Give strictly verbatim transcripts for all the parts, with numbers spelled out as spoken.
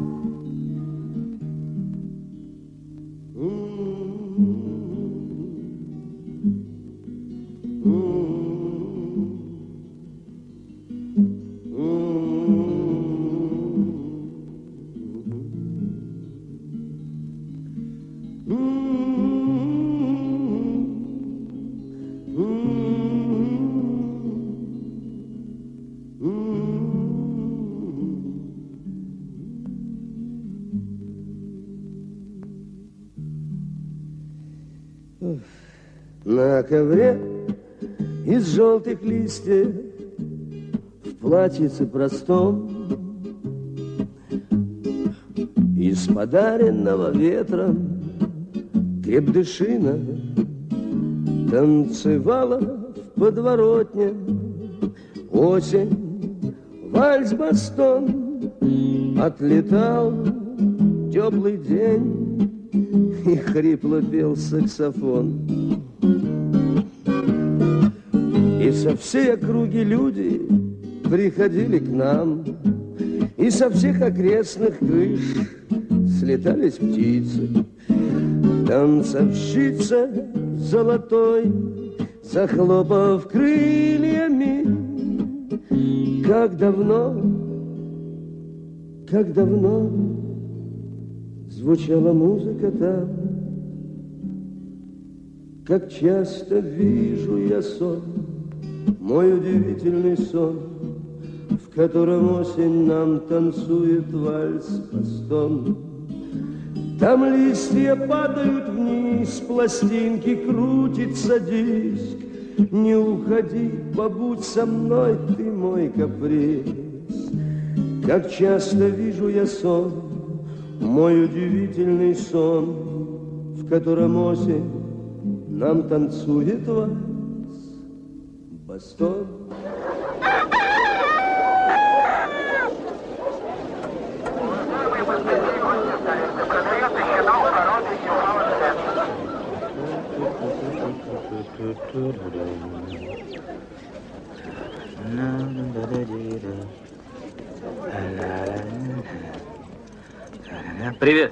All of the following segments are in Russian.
На ковре из желтых листьев в платьице простом, из подаренного ветром крепдышина танцевала в подворотне. Осень, вальс-бастон, отлетал теплый день, и хрипло пел саксофон. И со всей округи люди приходили к нам, и со всех окрестных крыш слетались птицы. Танцовщица золотой, захлопав крыльями, как давно, как давно звучала музыка там. Как часто вижу я сон, мой удивительный сон, в котором осень нам танцует вальс-бастон. Там листья падают вниз, пластинки, крутится диск. Не уходи, побудь со мной, ты мой каприз. Как часто вижу я сон, мой удивительный сон, в котором осень нам танцует вальс-бастон. Привет.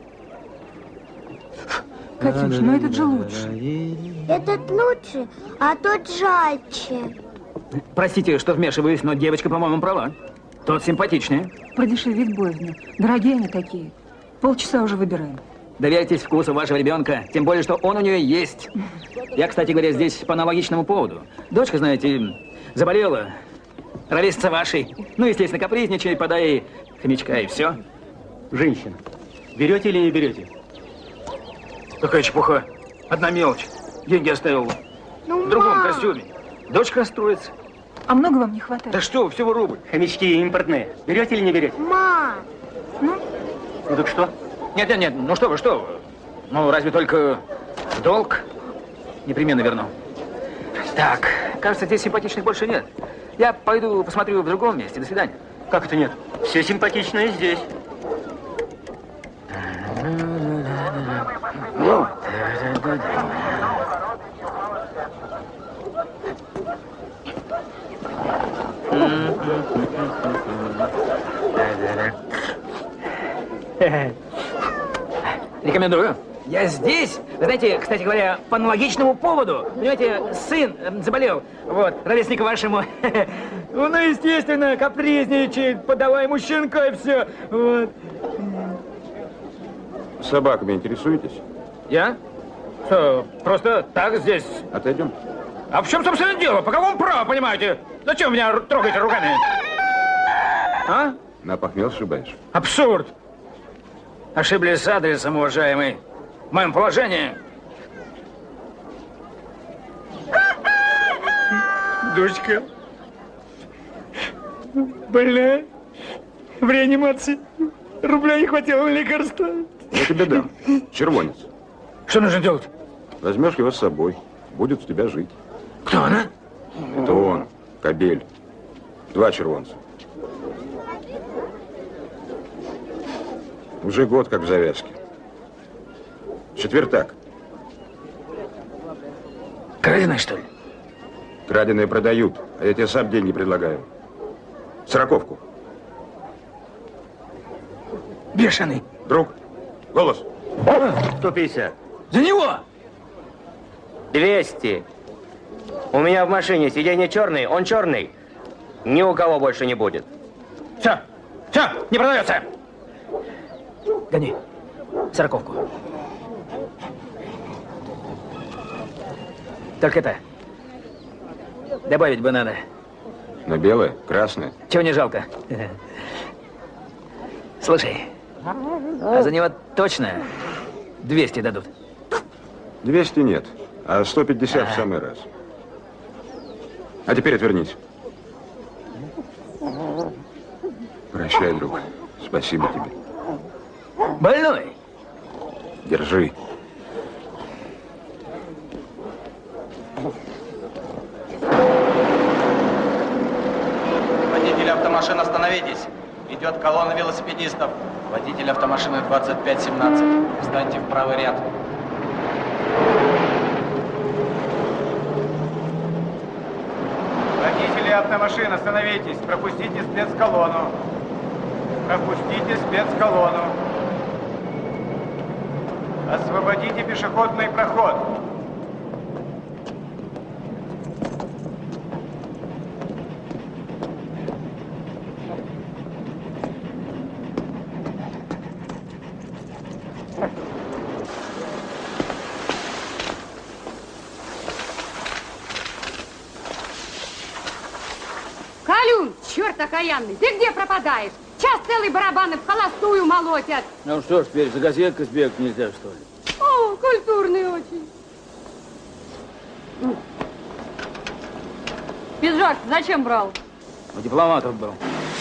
Катюш, ну этот же лучше. Этот лучше, а тот жальче. Простите, что вмешиваюсь, но девочка, по-моему, права. Тот симпатичнее. Продешевит боязно. Дорогие они такие. Полчаса уже выбираем. Доверьтесь вкусу вашего ребенка, тем более, что он у нее есть. Я, кстати говоря, здесь по аналогичному поводу. Дочка, знаете, заболела. Ровесница вашей. Ну, естественно, капризничает, подай ей хомячка и все. Женщина, берете или не берете? Какая чепуха. Одна мелочь. Деньги оставил Ну, в другом мам. костюме. Дочка расстроится. А много вам не хватает? Да что, всего рубль. Хомячки импортные. Берете или не берете? Мам, Ну, Ну так что? Нет, нет, нет, ну что вы, что вы. Ну, разве только долг непременно верну. Так, кажется, здесь симпатичных больше нет. Я пойду посмотрю в другом месте. До свидания. Как это нет? Все симпатичные здесь. Ну. Рекомендую. Я здесь, вы знаете, кстати говоря, по аналогичному поводу. Понимаете, сын э, заболел, вот, ровесник вашему. Ну, естественно, капризничает, подавай ему щенка и все. Вот. Собаками интересуетесь? Я? Что, просто так здесь? Отойдем. А в чем, собственно, дело? По какому праву, понимаете? Зачем меня трогаете руками? А? На похмел сшибаешь. Абсурд. Ошиблись с адресом, уважаемый. В моем положении. Дочка. Больная. В реанимации. Рубля не хватило на лекарства. Я тебе дам. Червонец. Что нужно делать? Возьмешь его с собой. Будет у тебя жить. Кто она? Это он. Кобель. Два червонца. Уже год как в завязке. Четвертак. Краденая, что ли? Краденые продают, а я тебе сам деньги предлагаю. Сороковку. Бешеный. Друг, голос. сто пятьдесят. За него! двести. У меня в машине сиденье черный, он черный. Ни у кого больше не будет. Все, все, не продается. Гони, сороковку. Только это, добавить бы надо. На белое, красное. Чего не жалко? Слушай, а за него точно двести дадут? двести нет, а сто пятьдесят в самый раз. А теперь отвернись. Прощай, друг. Спасибо тебе. Больной? Держи. Водитель автомашин, остановитесь. Идет колонна велосипедистов. Водитель автомашины двадцать пять семнадцать. Встаньте в правый ряд. Водители автомашин, остановитесь. Пропустите спецколонну. Пропустите спецколонну. Освободите пешеходный проход. Калюн, черт окаянный, ты где пропадаешь? Час целый барабаны в холостую молотят. Ну что ж, теперь за газеткой сбегать нельзя, что ли? О, культурный очень. Пиджак зачем брал? У дипломатов был.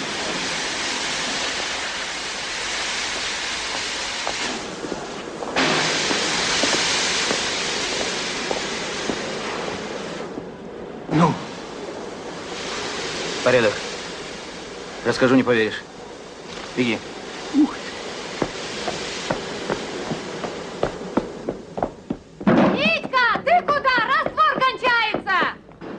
Ну? Порядок. Расскажу, не поверишь. Беги. Ух. Витька, ты куда? Раствор кончается!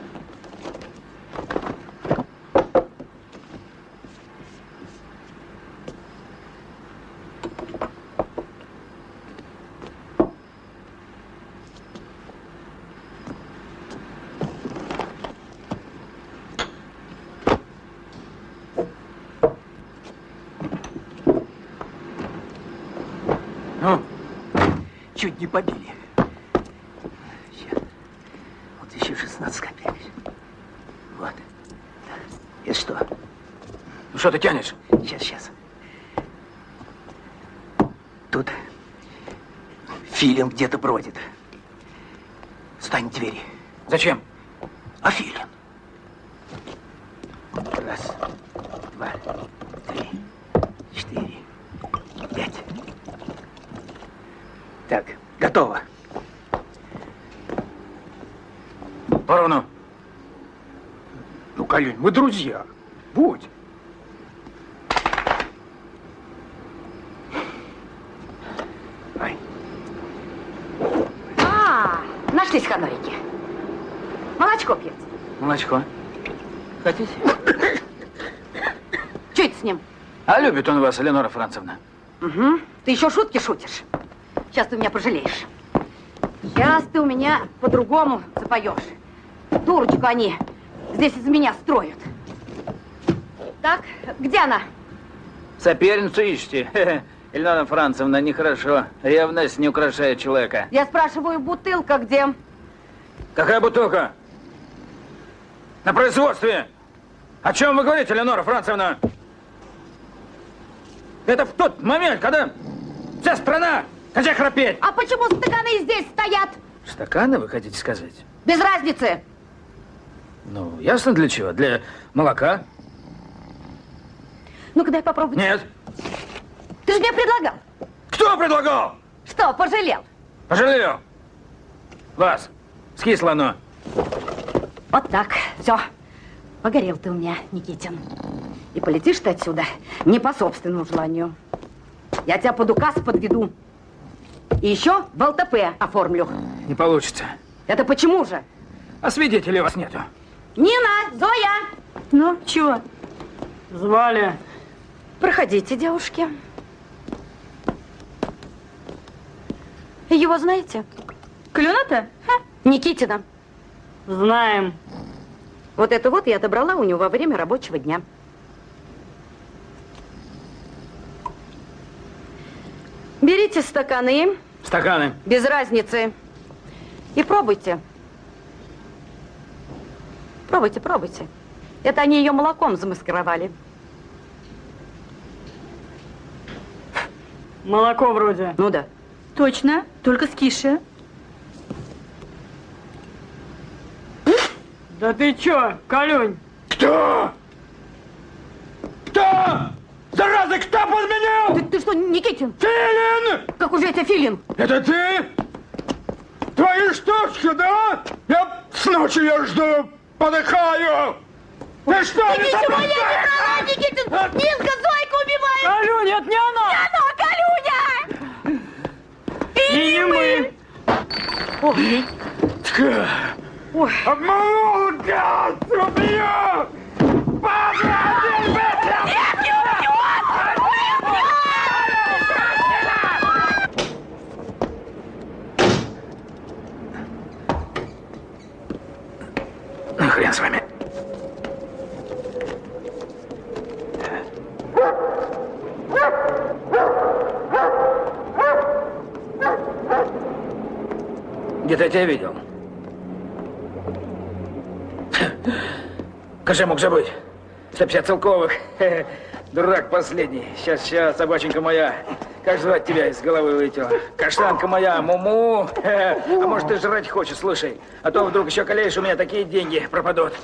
Ну, чуть не побили. Сейчас. Вот еще шестнадцать копеек. Вот. Это что? Ну что ты тянешь? Сейчас, сейчас. Тут филин где-то бродит. Стань к двери. Зачем? А филин. Раз, два, три, четыре, пять. Так, готово. Поровну. Ну, Калюнь, мы друзья. Будь. Ай. А, нашлись ханорики. Молочко пьете? Молочко. Хотите? Что это с ним? А любит он вас, Элеонора Францевна. Угу. Ты еще шутки шутишь. Сейчас ты меня пожалеешь. Сейчас ты у меня по-другому запоешь. Дурочку они здесь из меня строят. Так, где она? Соперницу ищите. Элеонора Францевна, нехорошо. Ревность не украшает человека. Я спрашиваю, бутылка где? Какая бутылка? На производстве. О чем вы говорите, Элеонора Францевна? Это в тот момент, когда вся страна хотят храпеть. А почему стаканы здесь стоят? Стаканы, вы хотите сказать? Без разницы. Ну, ясно для чего. Для молока. Ну-ка, дай попробовать. Нет. Ты же мне предлагал. Кто предлагал? Что, пожалел? Пожалел. Вас. Скисло оно. Вот так. Все. Погорел ты у меня, Никитин. И полетишь ты отсюда не по собственному желанию. Я тебя под указ подведу. И еще в ЛТП оформлю. Не получится. Это почему же? А свидетелей у вас нету. Нина, Зоя! Ну, чего? Звали. Проходите, девушки. Его знаете? Клюна-то? Никитина. Знаем. Вот это вот я отобрала у него во время рабочего дня. Берите стаканы. Стаканы. Без разницы. И пробуйте. Пробуйте, пробуйте. Это они ее молоком замаскировали. Молоко вроде. Ну да. Точно, только скише. Да ты чё, Колюнь? Кто? Кто? Зараза, кто подменил? Ты, ты что, Никитин? Филин! Как уже это Филин? Это ты? Твои штучки, да? Я с ночи я жду, подыхаю. Ты что, Ты не ничего забыл? я не брала, Никитин! Нинка Зойку убивает! Колюнь, это не она! Не она, Колюня! И не мы! Ой. Ой. Обманул, гад, убью! Погоди, быстро! Нет, не убьет! Ну, хрен с вами. Где-то я тебя видел. Как же я мог забыть? сто пятьдесят целковых. Дурак последний. Сейчас, сейчас, собаченька моя. Как звать тебя, из головы вылетела? Каштанка моя, Муму. А может, ты жрать хочешь, слушай. А то вдруг еще колеешь, у меня такие деньги пропадут.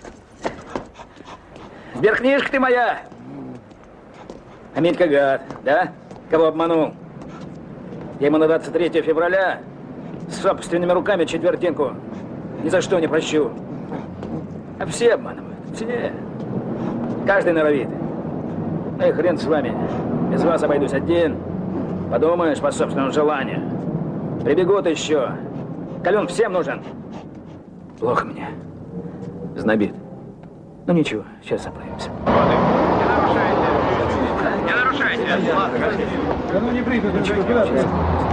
Сберкнижка ты моя. А Митька гад, да? Кого обманул? Я ему на двадцать третьего февраля с собственными руками четвертинку ни за что не прощу. А все обманывают, все. Каждый норовит. Ну и хрен с вами. Без вас обойдусь один. Подумаешь по собственному желанию. Прибегут еще. Колюн всем нужен. Плохо мне. Знобит. Ну ничего, сейчас заправимся. Не нарушайте. Ну не прыгай, ничего, куда ты?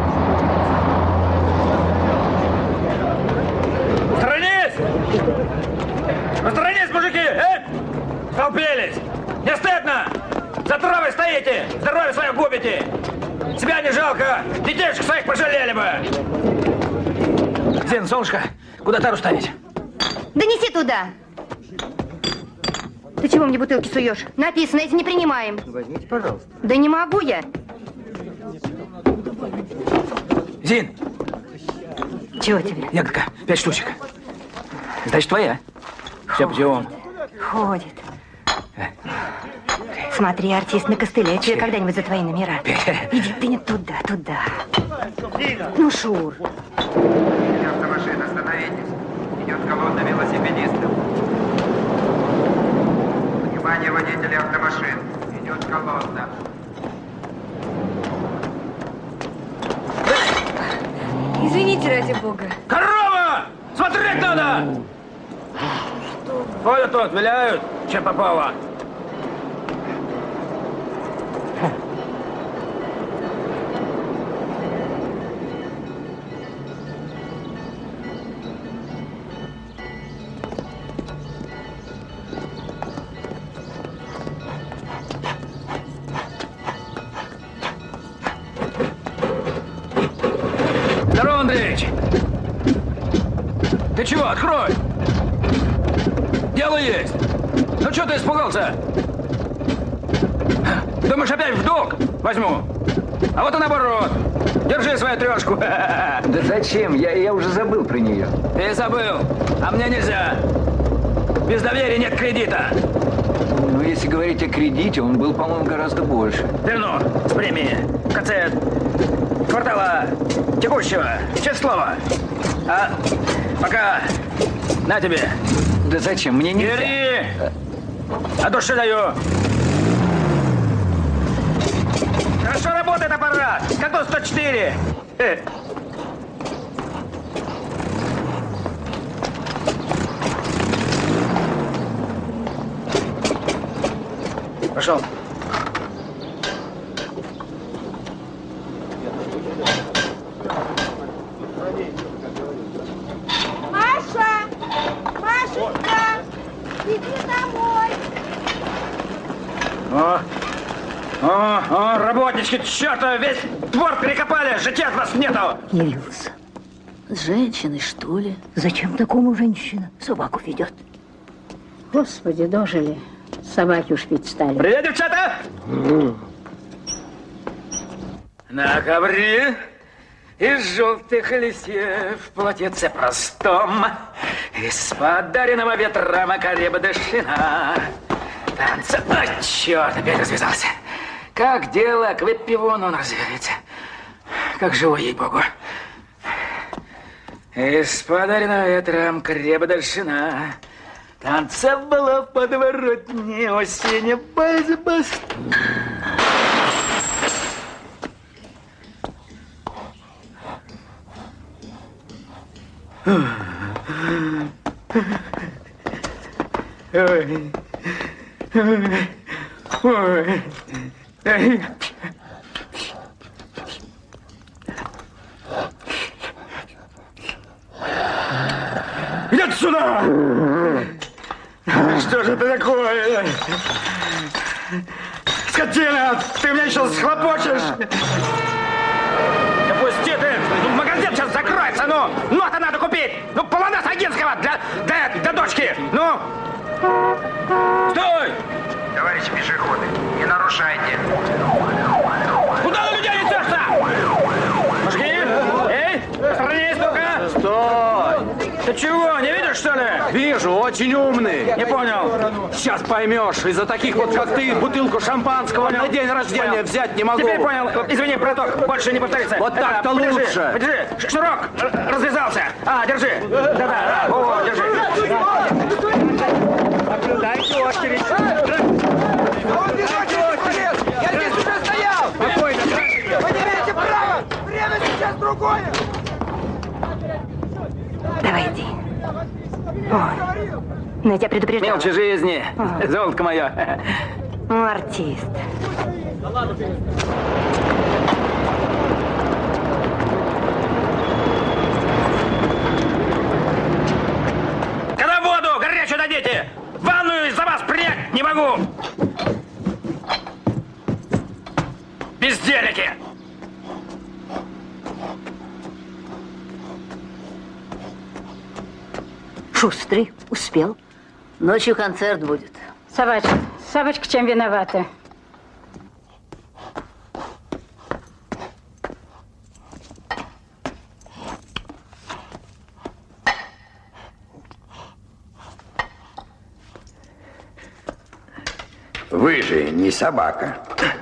Сторонись! Посторонись, мужики! Эй! Столпились! Не стыдно! За травой стоите! Здоровье свое губите! Себя не жалко! Детишек своих пожалели бы! Зин, солнышко, куда тару ставить? Да неси туда! Ты чего мне бутылки суешь? Написано, эти не принимаем. Возьмите, пожалуйста. Да не могу я. Зин! Чего тебе? Ягодка, пять штучек. Значит, твоя. Все путем. Ходит. Смотри, артист на костыле. Че я когда-нибудь за твои номера? Иди ты не туда, туда. Ну, Шур. Автомашина, остановитесь. Идет колонна велосипедистов. Внимание, водители автомашин. Идет колонна. Извините, ради бога. Корова! Смотреть надо! Ходят тут, виляют, чем попало. Здорово, Андреевич! Ты чего, открой! Дело есть! Ну что ты испугался? Думаешь, опять в долг возьму? А вот и наоборот. Держи свою трешку. Да зачем? Я, я уже забыл про нее. Ты забыл, а мне нельзя. Без доверия нет кредита. Ну, если говорить о кредите, он был, по-моему, гораздо больше. Верну с премии в конце квартала текущего. Честное слово. А пока на тебе. Да зачем? Мне нельзя. Бери! А души даю. Хорошо работает аппарат. Как тут сто четыре. Э. Пошел. О, о, о, работнички, черта, весь двор перекопали, житья от вас нету. Явился. С женщиной, что ли? Зачем такому женщина? Собаку ведет. Господи, дожили. Собаки уж пить стали. Привет, девчата! На ковре из желтых листьев в платьице простом, из подаренного ветра макареба дышина. Танца... А, черт, опять развязался. Как дело, к выпивону он развяжется. Как живой, ей-богу. Из подаренного ветром креба дальшина танцевала в подворотне осень базбас. Ой, ой, ой, ой. Идите сюда! Что же это такое? Скотина! Ты меня еще схлопочешь! Да пусти ты! Ну, магазин сейчас закроется, ну! Ноты надо купить! Ну, полонез Агинского для, для, для дочки! Ну! Стой! Товарищи пешеходы, не нарушайте. Куда вы людей несешь-то? Мужики! Эй! Посторонись, ну-ка! Стой! Ты чего, не видишь, что ли? Вижу, очень умный. Не понял. Сейчас поймешь. Из-за таких вот, как ты, бутылку шампанского Понял. на день рождения Понял. взять не могу. Теперь понял. Извини, браток, больше не повторится. Вот так-то подержи, лучше. Подержи. Шнурок развязался. А, держи. Да-да. О, держи. Наблюдайте очередь. Я здесь уже стоял! Спокойно. Вы не имеете права! Время сейчас другое! Давай, иди. Ой, ну я тебя предупреждала. Мелочи жизни. Ой. Золотко мое. Ну, артист. Когда воду горячую дадите, ванную из-за вас принять не могу. Бездельники. Шустрый, успел. Ночью концерт будет. Собачка, собачка чем виновата? Вы же не собака.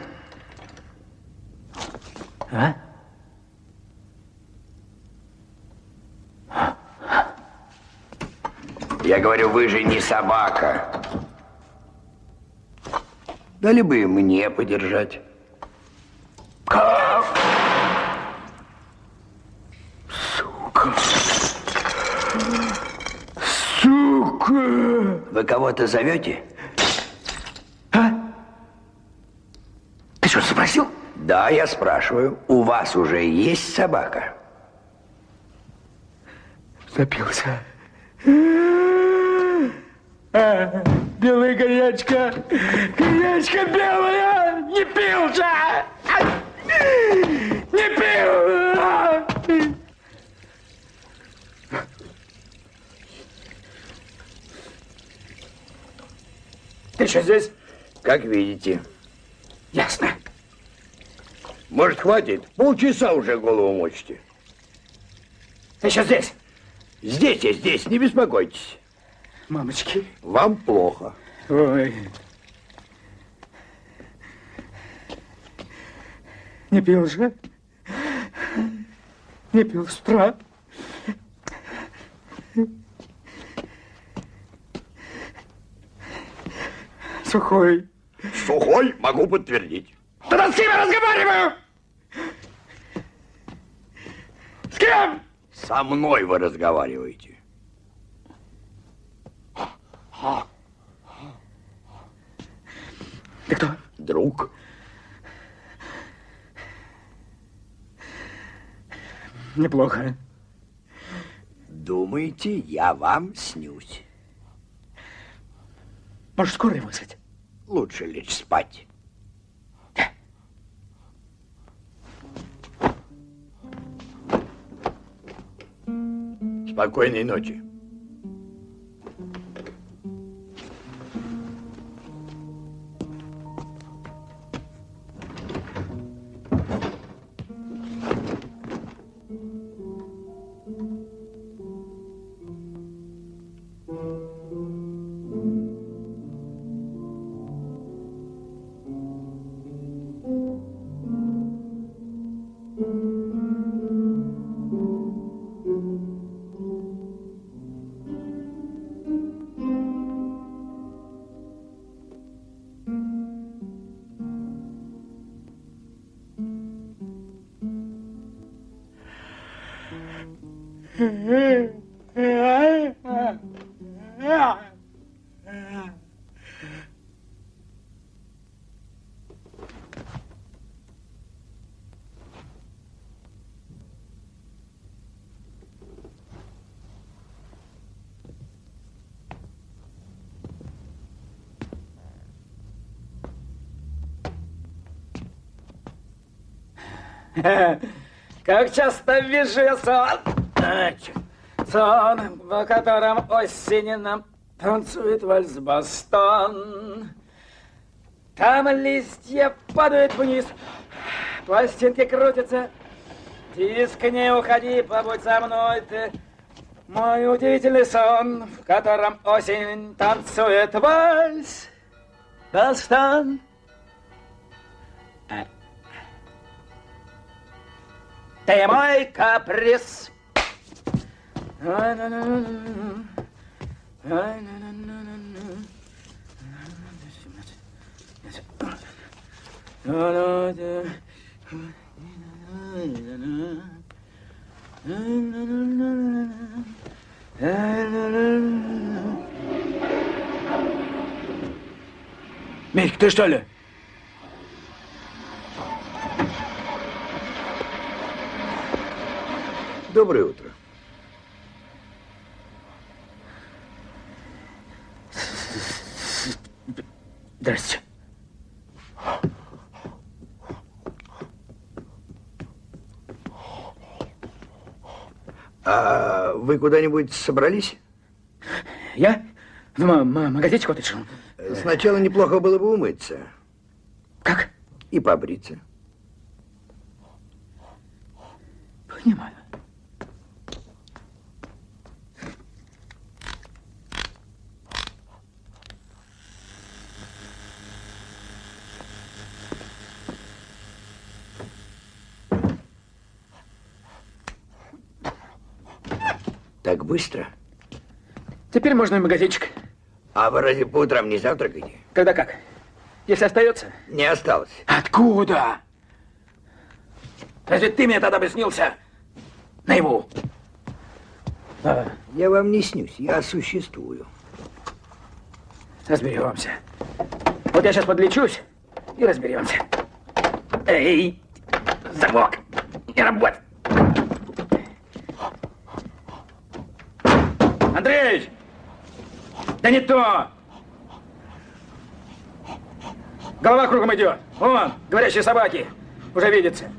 А? Я говорю, вы же не собака. Дали бы мне подержать. Как? Сука. Сука. Вы кого-то зовете? А? Ты что, спросил? Да, я спрашиваю. У вас уже есть собака? Запился. А, белая коньячка, коньячка белая, не пил же, не пил. Ты что здесь? Как видите. Ясно. Может, хватит? Полчаса уже голову мочите. Ты еще здесь? Здесь я здесь, не беспокойтесь. Мамочки. Вам плохо. Ой. Не пил же? Не пил с утра? Сухой. Сухой, могу подтвердить. Тогда с кем я разговариваю? С кем? Со мной вы разговариваете. Ты кто? Друг. Неплохо. Думаете, я вам снюсь? Может, скорую вызвать? Лучше лечь спать. Спокойной ночи. Как часто вижу я сон, сон, в котором осенью нам танцует вальс-бастон. Там листья падают вниз, пластинки крутятся. Диск, не уходи, побудь со мной ты. Мой удивительный сон, в котором осень танцует вальс-бастон. Ты мой каприз. Мик, ты что ли? Доброе утро. Здрасте. А вы куда-нибудь собрались? Я? В магазинчик вот решил. Сначала неплохо было бы умыться. Как? И побриться. Понимаю. Так быстро? Теперь можно и в магазинчик. А вы разве по утрам не завтракаете? Когда как? Если остается? Не осталось. Откуда? Разве ты мне тогда бы снился? Наяву. А. Я вам не снюсь, я существую. Разберемся. Вот я сейчас подлечусь и разберемся. Эй, замок, не работает. Андреич! Да не то! Голова кругом идет. Вон, говорящие собаки. Уже видится.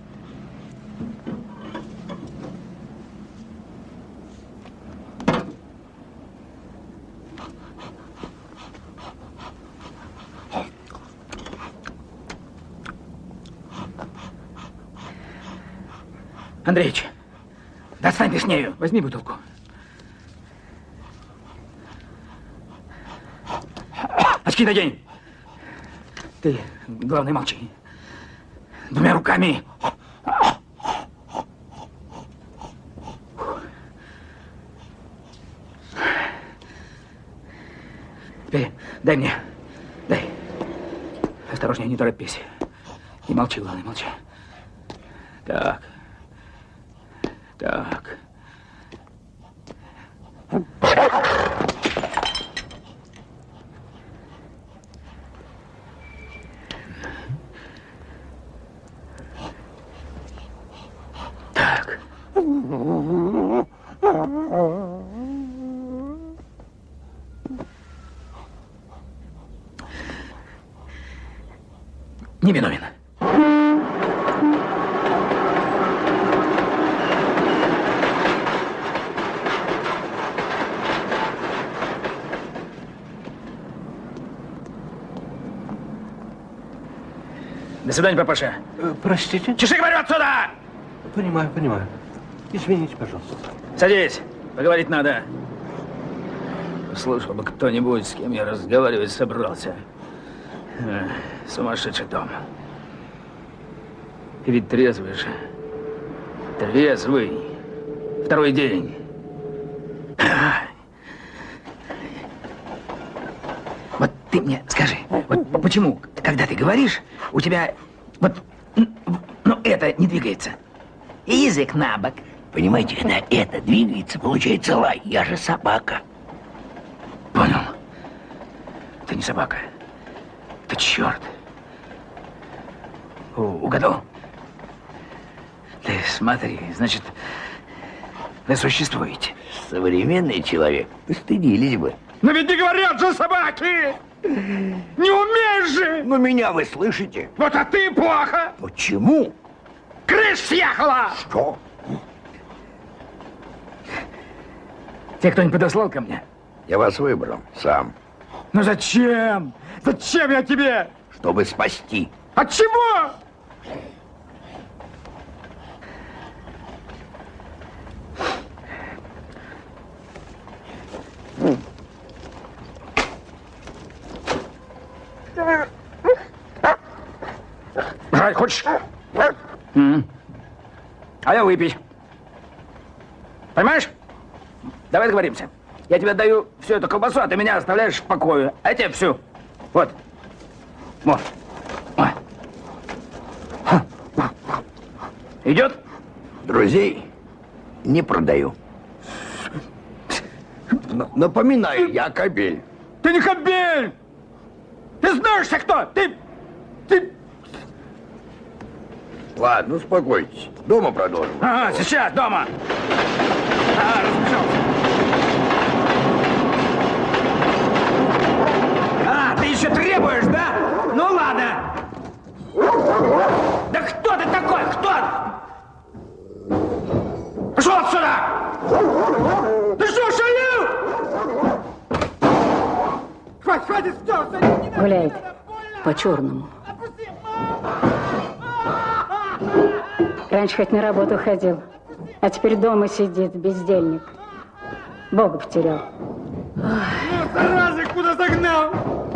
Андреич, достань ты с нею. Возьми бутылку. Очки надень. Ты, главное, молчи. Двумя руками. Теперь дай мне. Дай. Осторожнее, не торопись. И молчи, главное, молчи. Так. Так. Так. невиновен. До свидания, папаша. Э, простите? Чеши, говорю, отсюда! Понимаю, понимаю. Извините, пожалуйста. Садись, поговорить надо. Слышал бы кто-нибудь, с кем я разговаривать собрался. Э, сумасшедший дом. Ты ведь трезвый же. Трезвый. Второй день. Вот ты мне скажи, вот почему, когда ты говоришь, у тебя вот, ну, это не двигается? И язык на бок. Понимаете, когда это двигается, получается лай. Я же собака. Понял. Ты не собака. Ты черт. У, угадал? Ты смотри, значит, вы существуете. Современный человек. Стыдились бы. Но ведь не говорят же собаки! Не умеешь же! Но меня вы слышите? Вот а ты плохо! Почему? Крыша съехала! Что? Тебя кто-нибудь подослал ко мне? Я вас выбрал сам. Ну зачем? Зачем я тебе? Чтобы спасти. От чего? Жрать хочешь? Mm. А я выпить. Понимаешь? Давай договоримся. Я тебе даю всю эту колбасу, а ты меня оставляешь в покое. А я тебе всю. Вот. Вот. Идет? Друзей не продаю. Напоминаю, я кобель. Ты не кобель! Ты знаешь-то кто? Ты... Ты... Ладно, успокойтесь. Дома продолжим. Ага, сейчас, дома. Ага, разбежался. А, ты еще требуешь, да? Ну ладно. Да кто ты такой? Кто? Пошел отсюда! Ты что, шалил? Хватит, хватит, все, гуляет по-черному. Раньше хоть на работу ходил, а теперь дома сидит, бездельник. Бога потерял. Ну, зараза, куда загнал?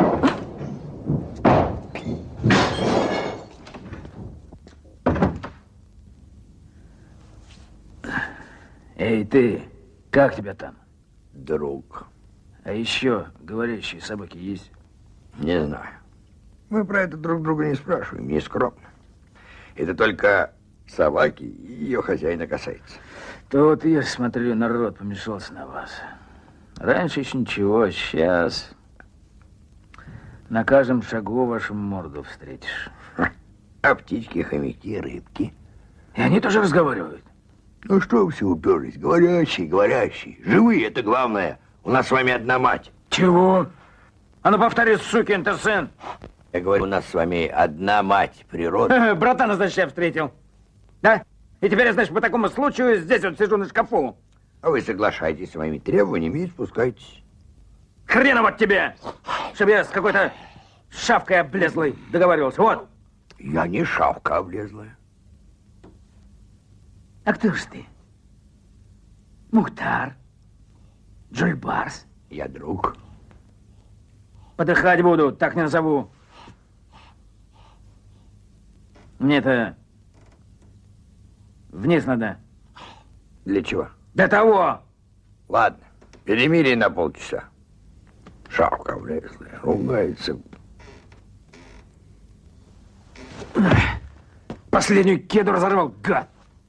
Эй, ты, как тебя там? Друг. А еще говорящие собаки есть? Не знаю. Мы про это друг друга не спрашиваем, не скромно. Это только собаки и ее хозяина касается. Тут, я смотрю, народ помешался на вас. Раньше еще ничего, сейчас на каждом шагу вашу морду встретишь. А птички, хомяки, рыбки? И они тоже разговаривают. Ну что вы все уперлись? Говорящие, говорящие. Живые, это главное. У нас с вами одна мать. Чего? А ну повтори, сукин ты сын. Я говорю, у нас с вами одна мать, природа. Братана, значит, я встретил. Да? И теперь, значит, по такому случаю здесь вот сижу на шкафу. А вы соглашаетесь с моими требованиями и спускаетесь. Хрена вот тебе! Чтобы я с какой-то шавкой облезлой договаривался. Вот. Я не шавка облезлая. А кто ж ты? Мухтар? Джульбарс? Я друг. Подыхать буду, так не назову. Мне-то вниз надо. Для чего? Для того. Ладно, перемирие на полчаса. Шавка влезлая, ругается. Последнюю кеду разорвал, гад.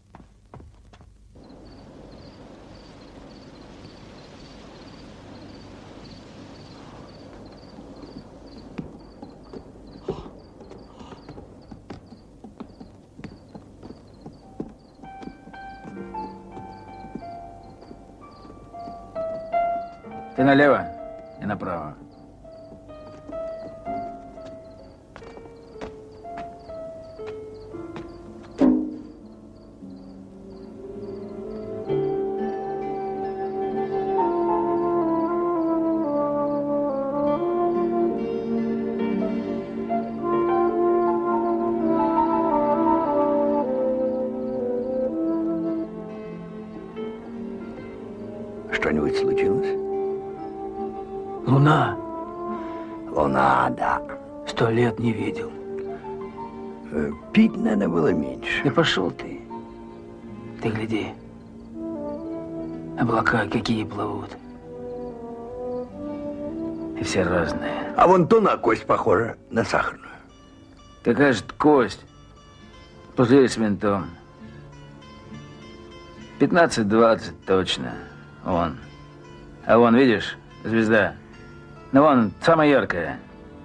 Ты налево и направо. Да. Сто лет не видел. Э, пить надо было меньше. Да пошел ты. Ты гляди. Облака какие плывут. И все разные. А вон то на кость похожа, на сахарную. Такая же кость. Пузырь с винтом. пятнадцать-двадцать точно. Вон. А вон, видишь, звезда. Ну, вон, самая яркая.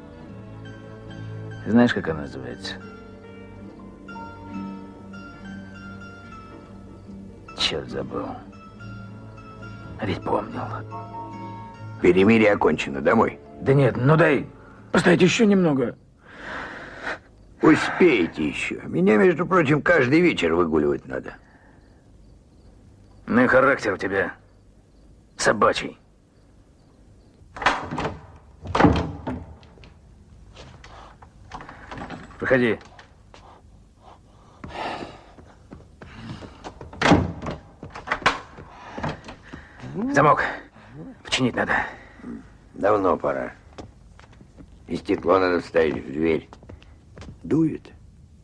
Знаешь, как она называется? Черт, забыл. А ведь помнил. Перемирие окончено. Домой. Да нет, ну дай постоять еще немного. Успеете еще. Меня, между прочим, каждый вечер выгуливать надо. Ну и характер у тебя собачий. Проходи. Замок починить надо. Давно пора. И стекло надо вставить в дверь. Дует.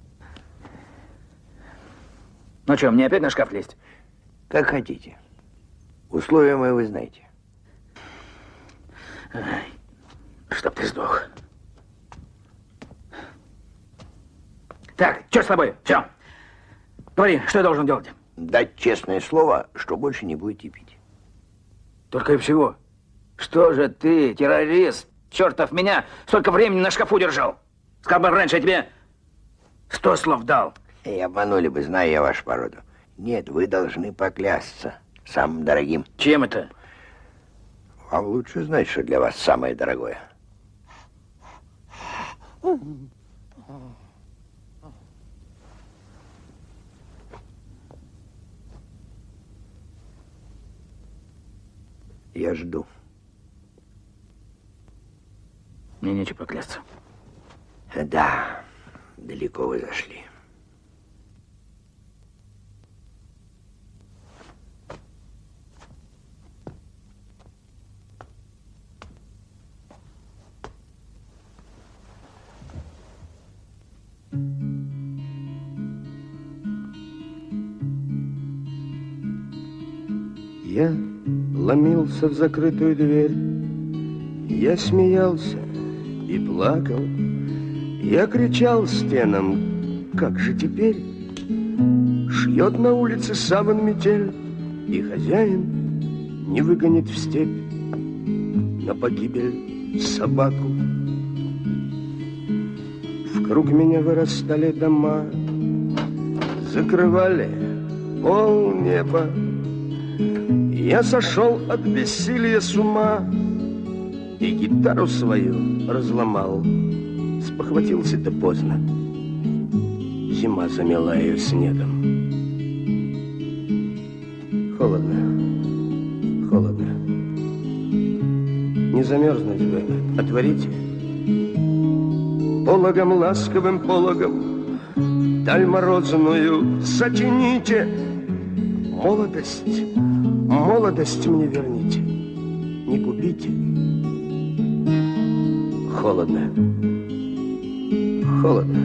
Ну что, мне опять на шкаф лезть? Как хотите. Условия мои вы знаете. Ай, чтоб ты сдох. Так, что с тобой? Все. Говори, что я должен делать? Дать честное слово, что больше не будете пить. Только и всего. Что же ты, террорист, чертов, меня столько времени на шкафу держал? Сказал бы раньше, я тебе сто слов дал. И обманули бы, зная я вашу породу. Нет, вы должны поклясться самым дорогим. Чем это? Вам лучше знать, что для вас самое дорогое. Я жду. Мне нечего поклясться. Да, далеко вы зашли. Я ломился в закрытую дверь, я смеялся и плакал, я кричал стенам, как же теперь? Шьет на улице саван метель, и хозяин не выгонит в степь на погибель собаку. Вокруг меня вырастали дома, закрывали полнеба. Я сошел от бессилия с ума и гитару свою разломал. Спохватился-то поздно, зима замела ее снегом. Холодно, холодно. Не замерзнуть бы, отворите. Пологом, ласковым пологом даль морозную затяните. Молодость, молодость мне верните, не губите. Холодно, холодно.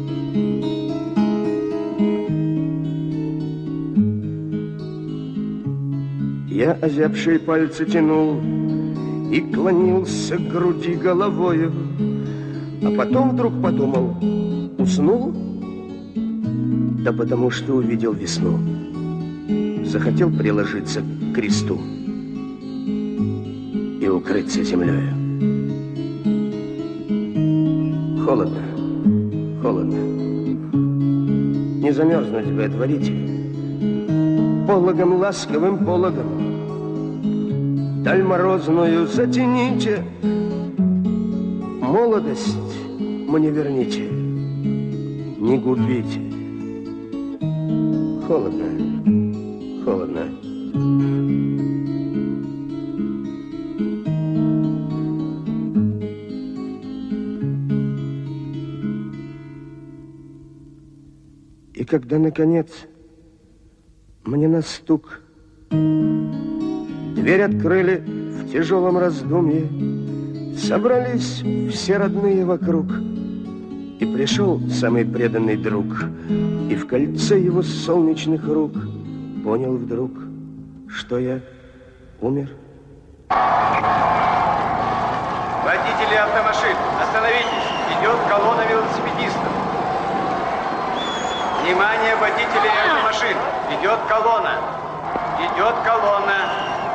Я озябшие пальцы тянул и клонился к груди головою, а потом вдруг подумал, уснул? Да потому что увидел весну. Захотел приложиться к кресту и укрыться землей. Холодно, холодно. Не замерзнуть бы, отворите. Пологом, ласковым пологом даль морозную затяните. Молодость мне верните, не губите. Холодно, холодно. И когда, наконец, мне на стук дверь открыли в тяжелом раздумье, Собрались все родные вокруг, и пришел самый преданный друг, и в кольце его солнечных рук понял вдруг, что я умер. Водители автомашин, остановитесь. Идет колонна велосипедистов. Внимание, водители автомашин. Идет колонна. Идет колонна.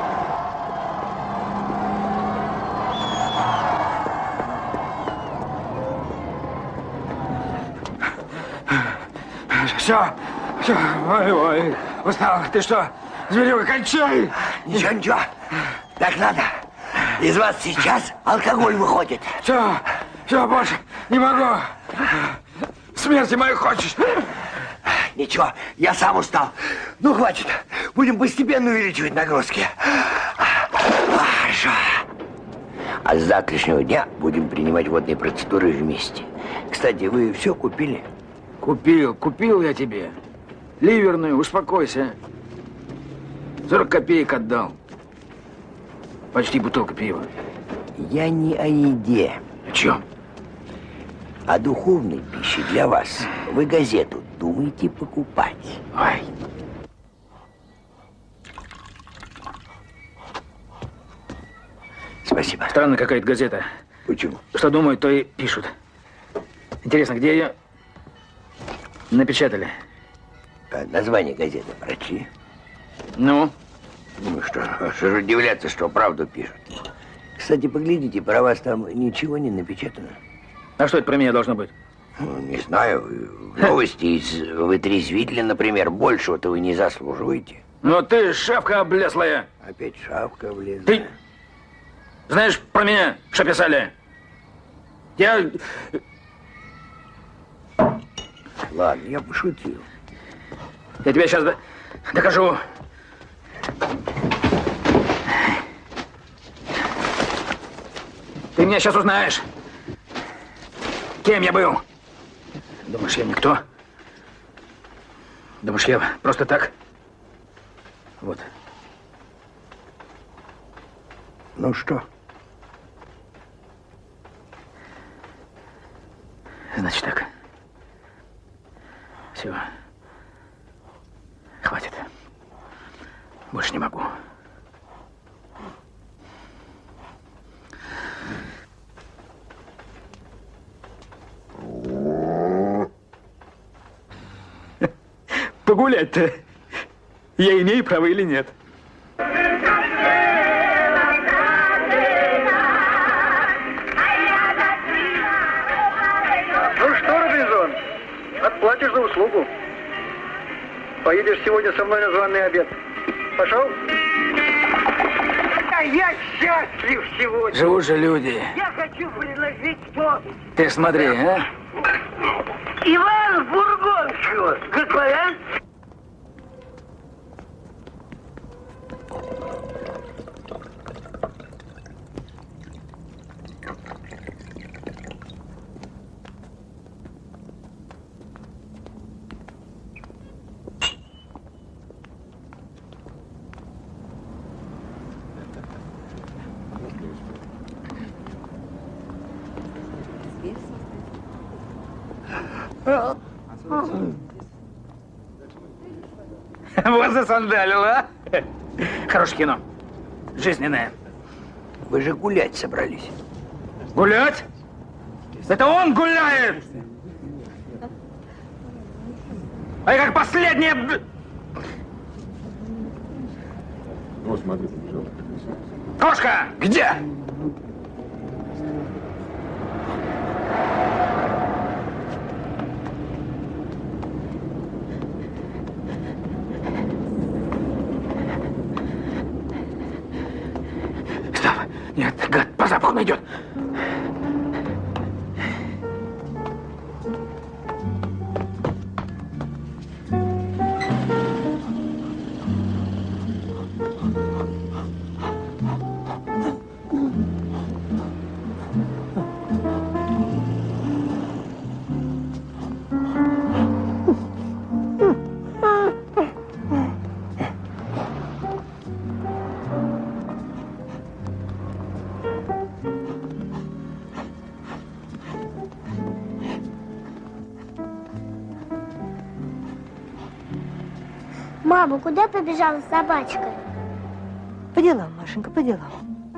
Все, все, ой, ой, устал. Ты что, зверюга, кончай! Ничего, ничего, так надо. Из вас сейчас алкоголь выходит. Все, все, больше не могу. Смерти моей хочешь? Ничего, я сам устал. Ну, хватит, будем постепенно увеличивать нагрузки. Хорошо. А с завтрашнего дня будем принимать водные процедуры вместе. Кстати, вы все купили? Купил, купил я тебе. Ливерную, успокойся. сорок копеек отдал. Почти бутылка пива. Я не о еде. О чем? О духовной пище для вас. Вы газету думаете покупать? Ой. Спасибо. Странная какая-то газета. Почему? Что думают, то и пишут. Интересно, где ее напечатали? А название газеты прочли? Ну? Ну что, что же удивляться, что правду пишут. Кстати, поглядите, про вас там ничего не напечатано. А что это про меня должно быть? Ну, не знаю. Новости из вытрезвителя, например. Большего-то вы не заслуживаете. Ну ты шавка облезлая. Опять шавка облезлая. Ты знаешь про меня, что писали? Я... Ладно, я пошутил. Я тебе сейчас докажу. Ты меня сейчас узнаешь. Кем я был? Думаешь, я никто? Думаешь, я просто так? Вот. Ну что? Значит так. Все. Хватит. Больше не могу. Погулять-то я имею право или нет? Ну что, Робинзон, отплатишь за услугу. Поедешь сегодня со мной на званый обед. Пошел? А я счастлив сегодня. Живут же люди. Я хочу предложить тост. Ты смотри, а? Иван Бургонского. Какой, Вот засандалил, а? Хорошее кино. Жизненное. Вы же гулять собрались. Гулять? Это он гуляет! А я как последняя... Вот смотри, побежал. Кошка, где? Нет, гад, по запаху найдет. Мама, куда побежала собачка? По делам, Машенька, по делам.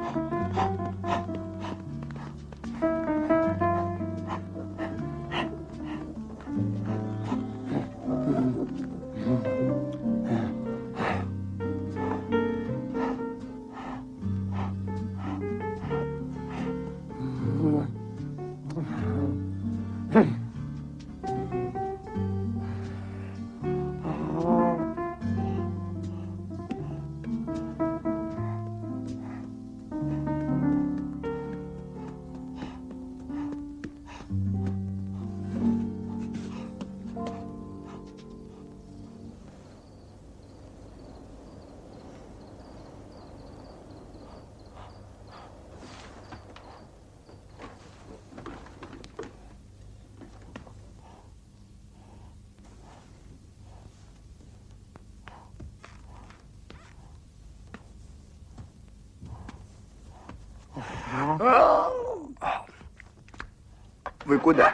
Вы куда?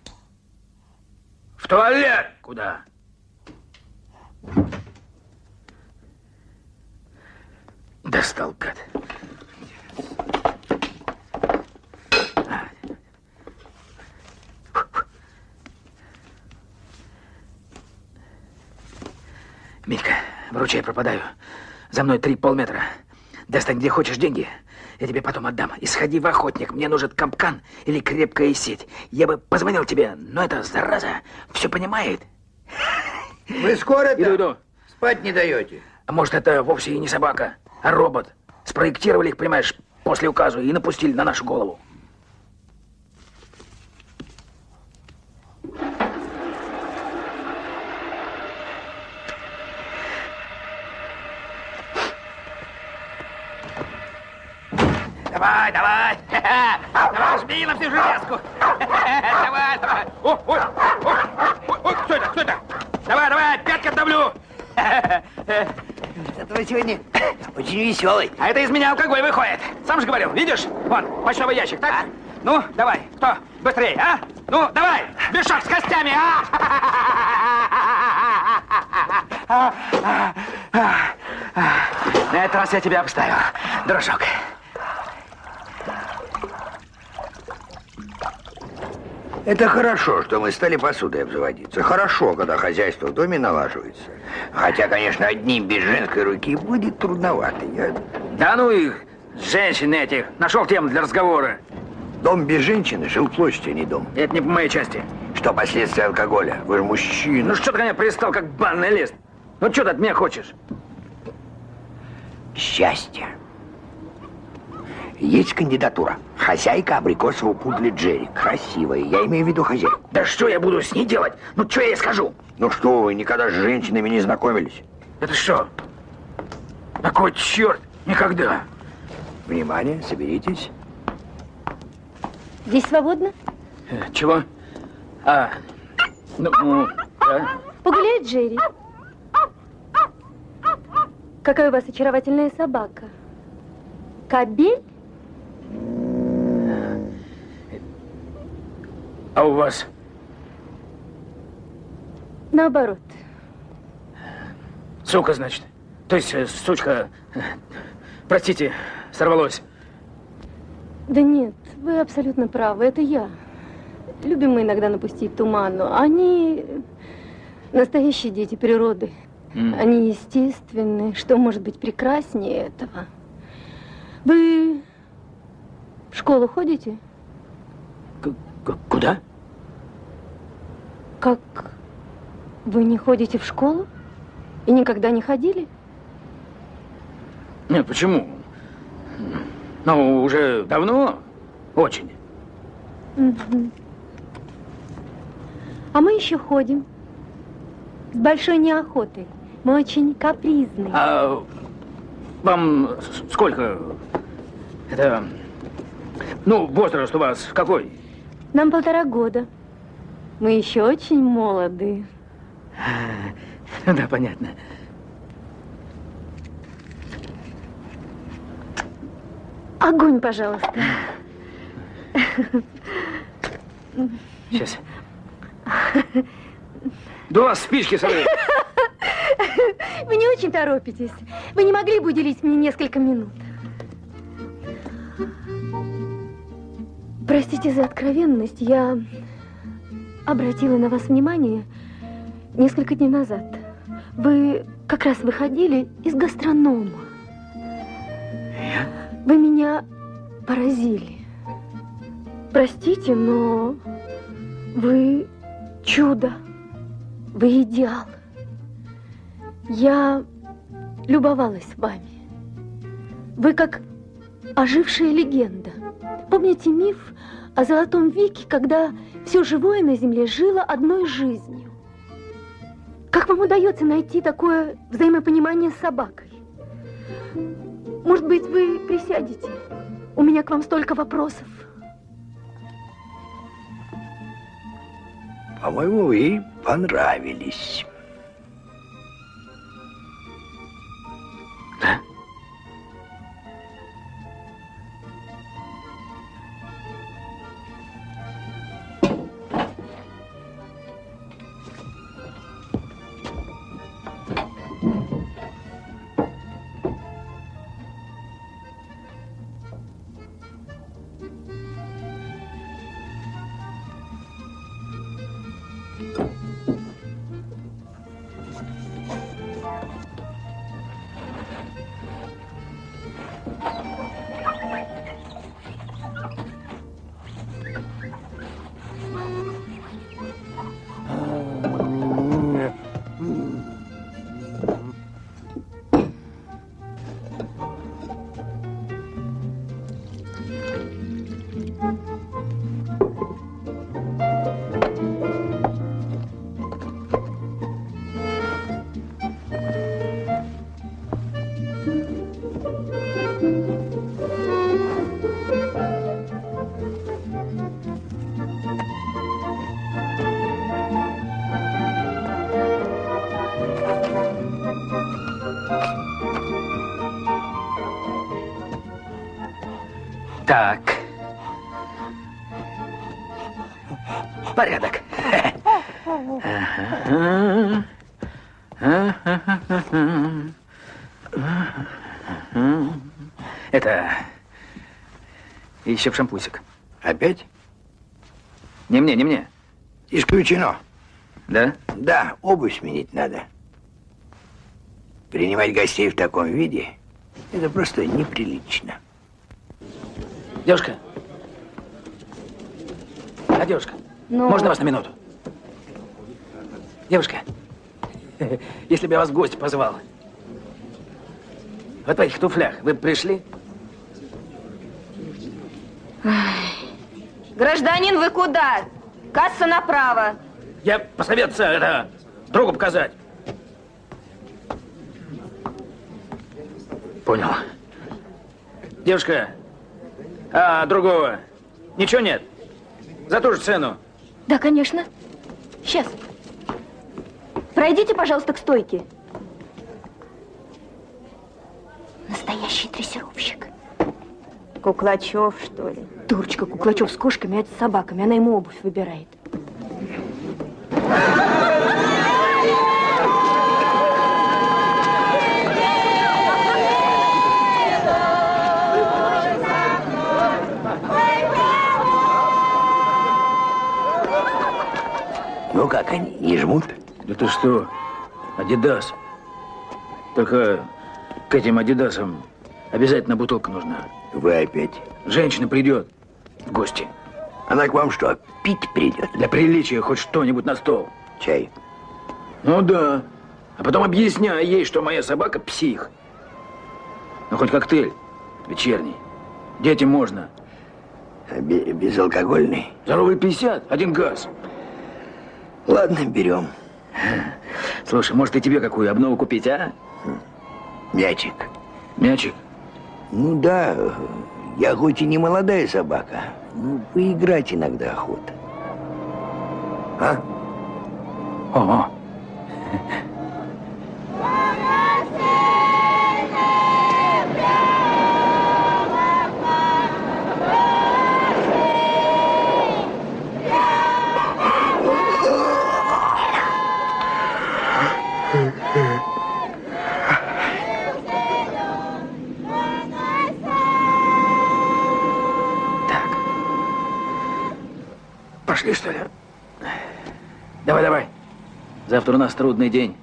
В туалет. Куда? Достал, гад. Митька, вручай, пропадаю. За мной три полметра. Достань где хочешь деньги. Я тебе потом отдам. И сходи в охотник. Мне нужен капкан или крепкая сеть. Я бы позвонил тебе, но эта зараза все понимает. Вы скоро-то? Иду, иду. Спать не даете. А может, это вовсе и не собака, а робот. Спроектировали их, понимаешь, после указа и напустили на нашу голову. Давай, давай! Давай, жми на всю железку! Давай, давай! Ой, ой, ой, ой, ой, кто это, кто это? Давай, давай, пятки отдавлю! Это вы сегодня очень веселый. А это из меня алкоголь выходит. Сам же говорил, видишь? Вон, почтовый ящик, так? А? Ну, давай, кто? Быстрее, а? Ну, давай, мешок с костями, а? На этот раз я тебя обставил, дружок. Это хорошо, что мы стали посудой обзаводиться. Хорошо, когда хозяйство в доме налаживается. Хотя, конечно, одним без женской руки будет трудновато. Я... Да ну их, женщин этих. Нашел тему для разговора. Дом без женщины, жилплощадь, а не дом. Это не по моей части. Что последствия алкоголя? Вы же мужчина. Ну что ты ко мне пристал, как банный лист? Ну что ты от меня хочешь? Счастье. Есть кандидатура. Хозяйка абрикосового пудля Джерри. Красивая. Я имею в виду хозяйку. Да что я буду с ней делать? Ну что я ей скажу? Ну что вы, никогда с женщинами не знакомились? Это что? На кой черт? Никогда. Внимание, соберитесь. Здесь свободно? Э, чего? А, ну, ну да. Погуляй, Джерри. Какая у вас очаровательная собака. Кобель? А у вас? Наоборот. Сука, значит. То есть, э, сучка, э, простите, сорвалось. Да нет, вы абсолютно правы, это я. Любим мы иногда напустить туману. Они настоящие дети природы. Mm. Они естественны. Что может быть прекраснее этого? Вы в школу ходите? К куда? Как? Вы не ходите в школу? И никогда не ходили? Нет, почему? Ну, уже давно. Очень. Угу. А мы еще ходим. С большой неохотой. Мы очень капризные. А вам сколько? Это... Ну, возраст у вас какой? Нам полтора года. Мы еще очень молоды. Да, понятно. Огонь, пожалуйста. Сейчас. Да у вас спички, смотри. Вы не очень торопитесь. Вы не могли бы уделить мне несколько минут? Простите за откровенность, я обратила на вас внимание несколько дней назад. Вы как раз выходили из гастронома. Я? Вы меня поразили. Простите, но вы чудо. Вы идеал. Я любовалась вами. Вы как ожившая легенда. Помните миф о золотом веке, когда все живое на земле жило одной жизнью? Как вам удается найти такое взаимопонимание с собакой? Может быть, вы присядете? У меня к вам столько вопросов. По-моему, вы ей понравились. Да? Так. Порядок. Это еще в шампусик. Опять? Не мне, не мне. Исключено. Да? Да, обувь сменить надо. Принимать гостей в таком виде – это просто неприлично. Девушка. А, девушка, ну... можно вас на минуту? Девушка, если бы я вас в гости позвал, вот в этих туфлях вы бы пришли? Гражданин, вы куда? Касса направо. Я посоветоваться это другу показать. Понял. Девушка, а другого ничего нет? За ту же цену? Да, конечно. Сейчас. Пройдите, пожалуйста, к стойке. Настоящий дрессировщик. Куклачев, что ли? Дурочка, Куклачев с кошками, а это с собаками. Она ему обувь выбирает. Ну как они, не жмут? Да ты что, Адидас. Только к этим Адидасам обязательно бутылка нужна. Вы опять? Женщина придет в гости. Она к вам что, пить придет? Для приличия хоть что-нибудь на стол. Чай? Ну да. А потом объясняй ей, что моя собака псих. Ну хоть коктейль вечерний. Детям можно. А безалкогольный? За рубль пятьдесят, один газ. Ладно, берем. Слушай, может и тебе какую обнову купить, а? Мячик. Мячик? Ну да, я хоть и не молодая собака, но поиграть иногда охота. А? О-о. Mm-hmm. Пошли, что ли? Давай, давай. Завтра у нас трудный день.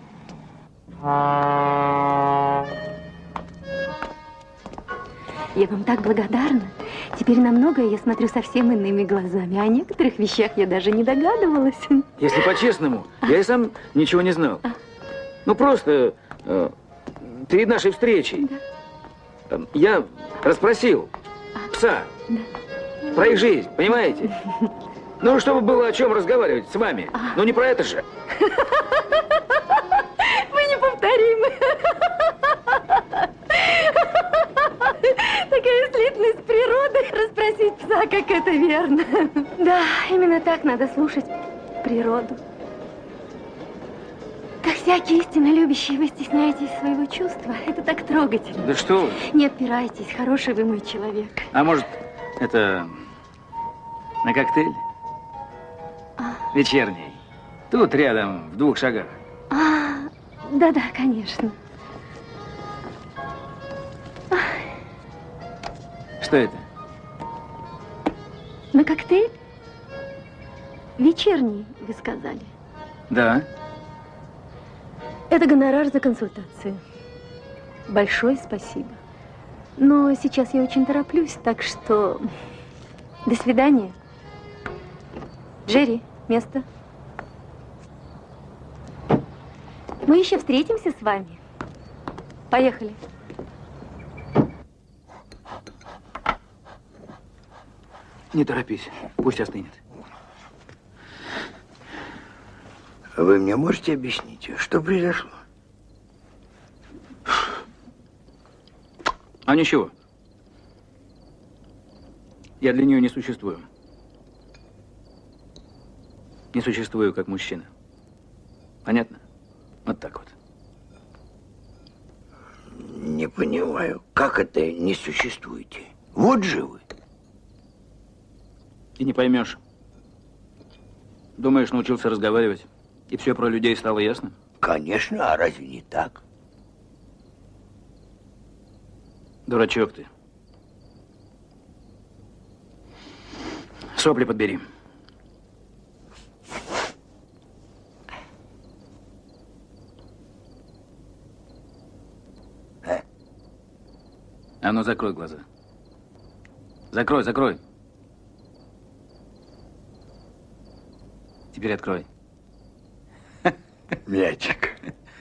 Я вам так благодарна. Теперь на многое я смотрю совсем иными глазами. О некоторых вещах я даже не догадывалась. Если по-честному, я и сам ничего не знал. Ну, просто э, перед нашей встречей да. я расспросил пса да. про их жизнь, понимаете? Ну, чтобы было о чем разговаривать с вами. Ну, не про это же. Вы неповторимы. Такая слитность природы. Расспросить пса, как это верно. Да, именно так надо слушать природу. Как всякий истинно любящий, вы стесняетесь своего чувства. Это так трогательно. Да что вы? Не отпирайтесь, хороший вы мой человек. А может, это на коктейль? А. Вечерний. Тут рядом, в двух шагах. А, да-да, конечно. Что это? На коктейль? Вечерний, вы сказали. Да. Это гонорар за консультацию. Большое спасибо. Но сейчас я очень тороплюсь, так что до свидания. Джерри, место. Мы еще встретимся с вами. Поехали. Не торопись, пусть остынет. Вы мне можете объяснить, что произошло? А ничего. Я для нее не существую. Не существую как мужчина. Понятно? Вот так вот. Не понимаю, как это не существуете? Вот же вы. И не поймешь. Думаешь, научился разговаривать, и все про людей стало ясно? Конечно, а разве не так? Дурачок ты. Сопли подбери. А? А ну, закрой глаза. Закрой, закрой. Теперь открой. Мячик.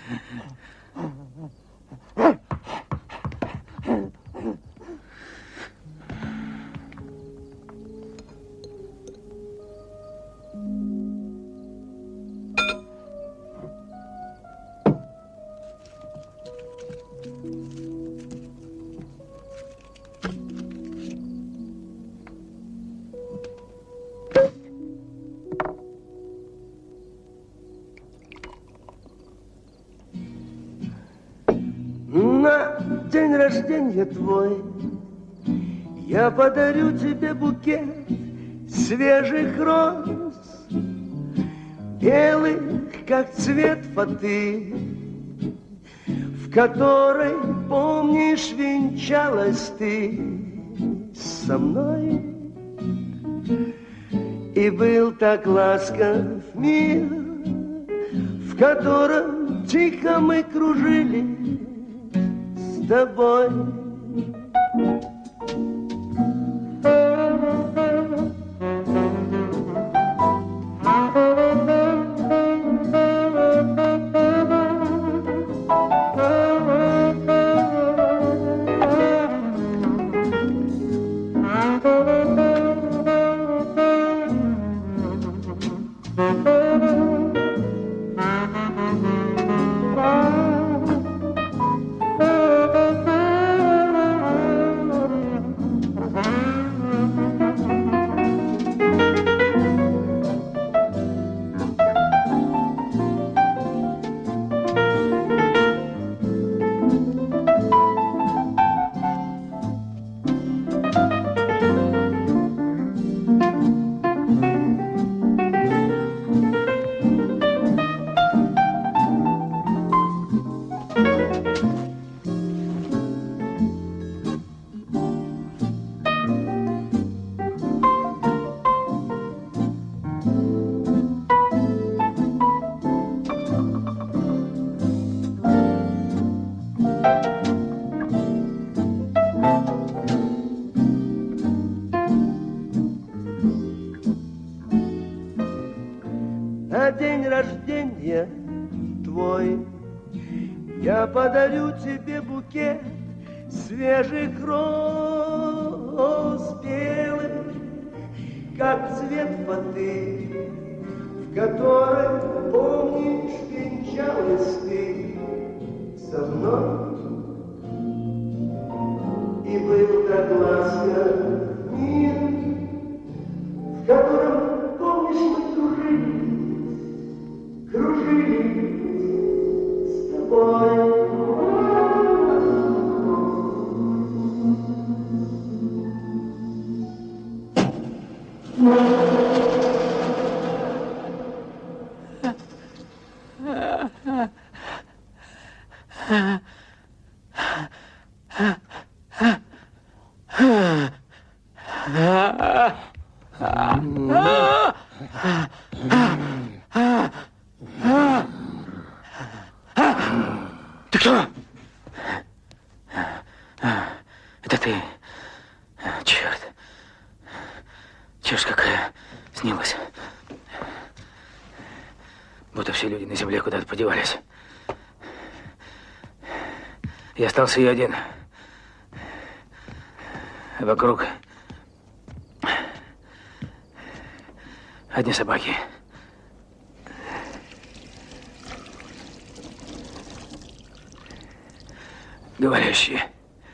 На день рождения твой я подарю тебе букет свежих роз, белых, как цвет фаты, в которой, помнишь, венчалась ты со мной. И был так ласков мир, в котором тихо мы кружили с тобой. На день рождения твой я подарю тебе букет свежих роз белых, как цвет воды, в которой, помнишь, венчалась ты со мной. И был так ласков мир, в котором, помнишь, мы кружились, кружились с тобой. Ты кто? Это ты. Черт. Чушь какая снилась. Будто все люди на земле куда-то подевались. Я остался я один. Вокруг одни собаки. Говорящие.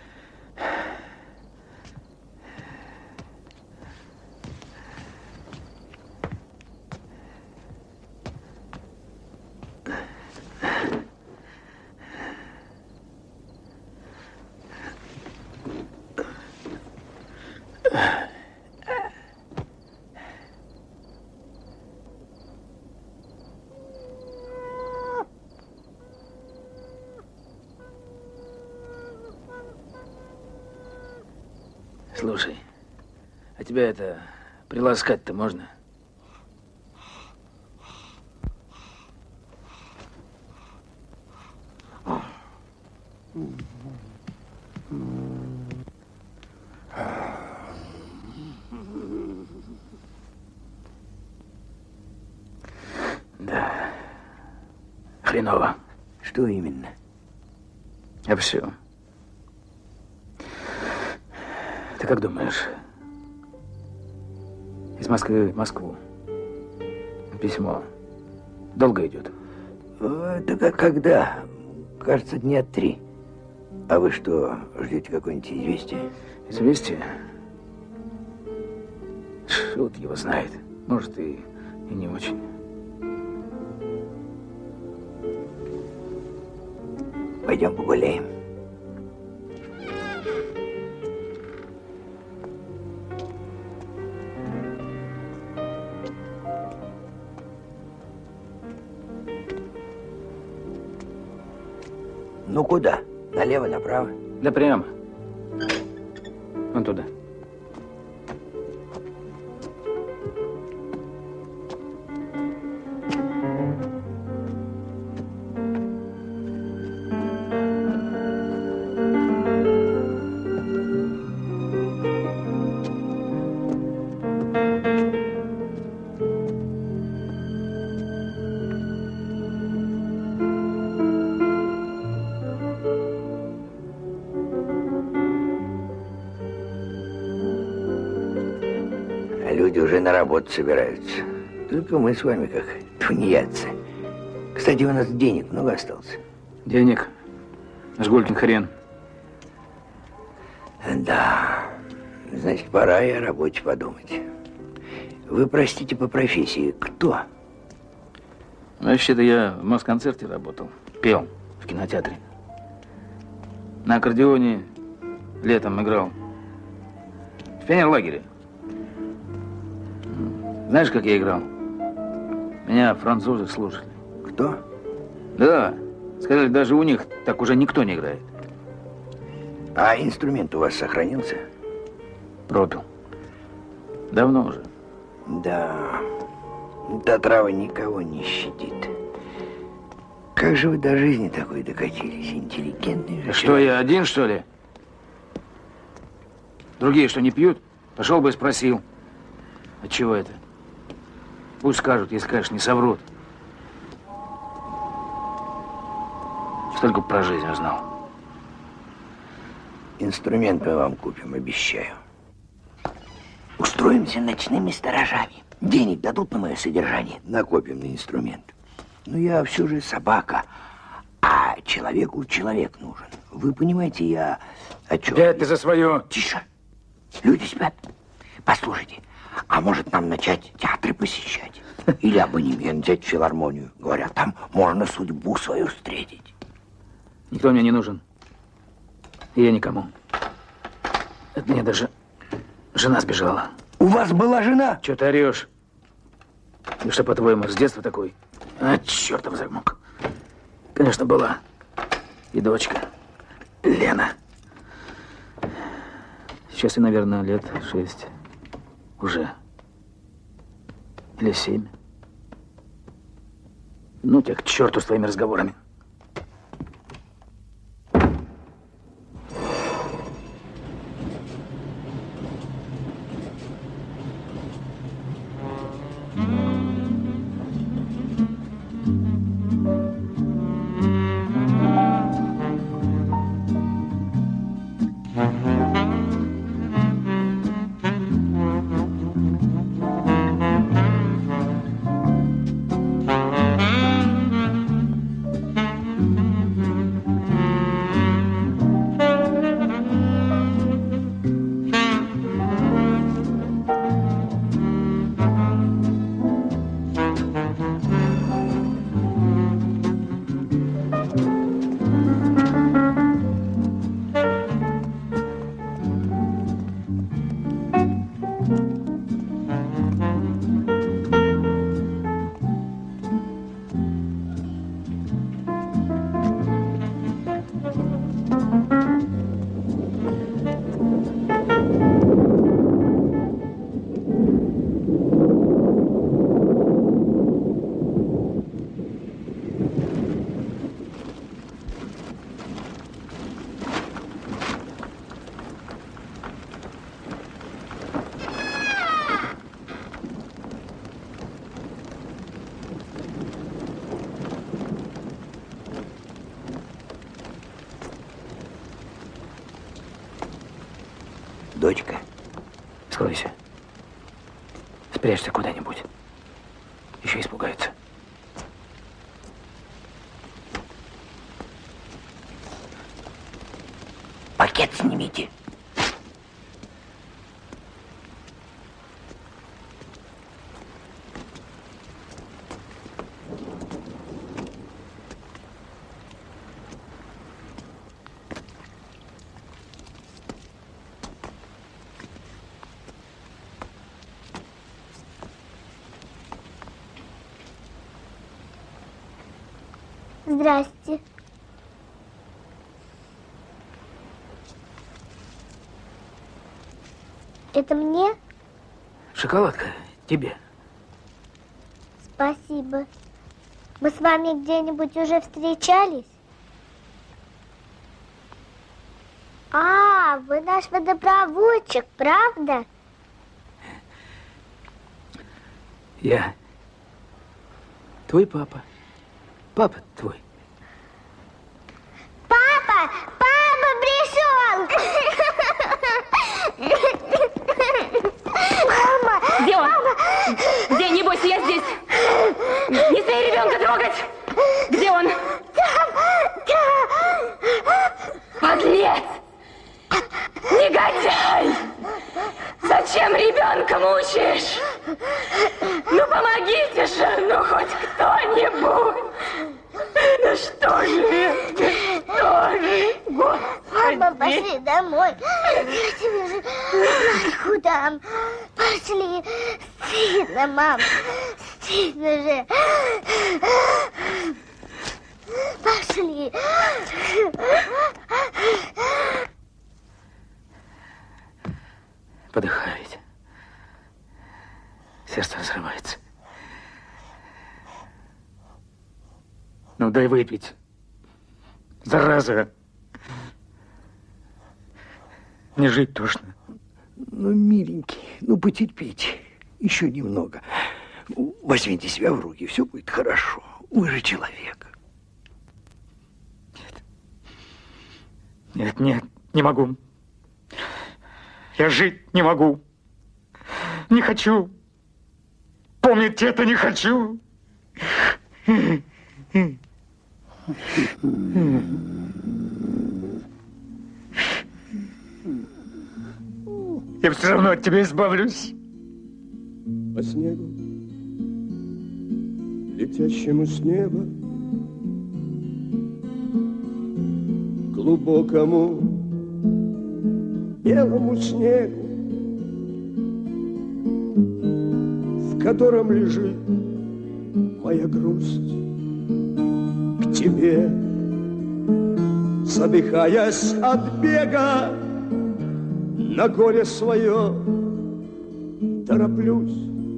Слушай, а тебя это приласкать-то можно? Да. Хреново. Что именно? А все. Ты как думаешь, из Москвы в Москву письмо долго идет? Да как когда? Кажется, дня три. А вы что, ждете какое-нибудь известие? Известие? Шут его знает. Может, и, и не очень. Пойдем погуляем. Ну куда? Налево, направо? Да прямо. Вон туда. Люди уже на работу собираются. Только мы с вами как тунеядцы. Кстати, у нас денег много осталось. Денег? Жгулькин хрен. Да. Значит, пора и о работе подумать. Вы, простите, по профессии кто? Вообще-то я в Москонцерте работал. Пел в кинотеатре. На аккордеоне летом играл. В пионерлагере. Знаешь, как я играл? Меня французы слушали. Кто? Да. Сказали, даже у них так уже никто не играет. А инструмент у вас сохранился? Пропил. Давно уже. Да. Та трава никого не щадит. Как же вы до жизни такой докатились, интеллигентный же Что, человек. я один, что ли? Другие что, не пьют? Пошел бы и спросил. Отчего это? Пусть скажут, если, конечно, не соврут. Столько про жизнь узнал. Инструмент мы вам купим, обещаю. Устроимся ночными сторожами. Денег дадут на мое содержание, накопим на инструмент. Но я все же собака, а человеку человек нужен. Вы понимаете, я о чем? Опять ты за свое. Тише. Люди спят. Послушайте, а может нам начать театры посещать? Или абонемент взять в филармонию? Говорят, там можно судьбу свою встретить. Никто мне не нужен. И я никому. От меня даже жена сбежала. У вас была жена? Чего ты орешь? И что, по-твоему, с детства такой? А, чертов замок. Конечно, была. И дочка. Лена. Сейчас ей, наверное, лет шесть. Уже. Или семь. Ну тебя к черту с твоими разговорами. Дочка. Скройся. Спрячься куда-нибудь. Еще испугаются. Пакет снимите. Здрасте. Это мне? Шоколадка тебе. Спасибо. Мы с вами где-нибудь уже встречались? А, вы наш водопроводчик, правда? Я твой папа. Папа твой. Папа! Папа пришел! Мама! Где он? Мама! Где? Не бойся, я здесь. Не смей ребенка трогать. Где он? Там! Там! Подлец! Негодяй! Зачем ребенка мучаешь? Ну помогите же, ну хоть кто-нибудь! Да что же это? Что же? Господи! Мама, пошли домой. Я тебе же марку дам. Пошли. Стыдно, мам. Стыдно же. Пошли. Подыхаю ведь. Сердце разрывается. Ну, дай выпить. Зараза. Не жить тошно. Ну, миленький, ну, потерпите. Еще немного. Возьмите себя в руки, все будет хорошо. Вы же человек. Нет. Нет, нет, не могу. Я жить не могу. Не хочу. Помните это, не хочу. Я все равно от тебя избавлюсь. По снегу, летящему с неба, глубокому белому снегу, в котором лежит моя грусть, к тебе, задыхаясь от бега, на горе свое тороплюсь.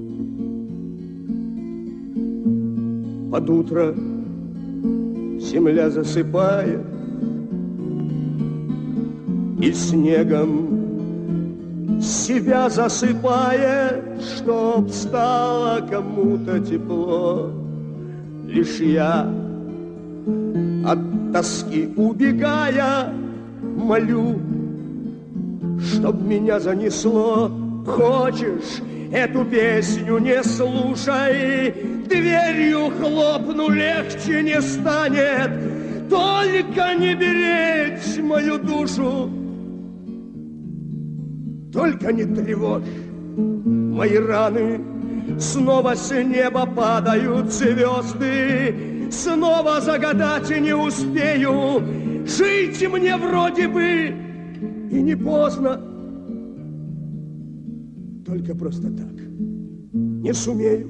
Под утро земля засыпает, и снегом себя засыпает, чтоб стало кому-то тепло. Лишь я, от тоски убегая, молю, чтоб меня занесло. Хочешь, эту песню не слушай, дверью хлопну, легче не станет. Только не беречь мою душу, только не тревожь мои раны. Снова с неба падают звезды, снова загадать не успею. Жить мне вроде бы и не поздно, только просто так не сумею.